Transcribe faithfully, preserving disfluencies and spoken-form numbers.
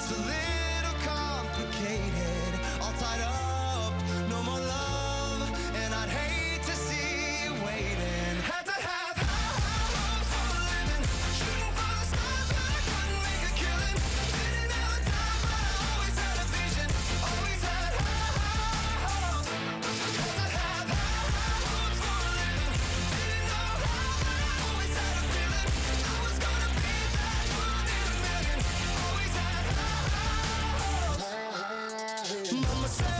a little complicated, all tied up, no more love, and I'd hate to see you waiting. Had to have high, high hopes for a living, shooting for the stars when I couldn't make a killing. Didn't have a dime, but I always had a vision, always had high, high hopes. Had to have high, high hopes for a living, didn't know how, but I always had a feeling I was gonna be that one in a million. Always had high, high hopes. Mama said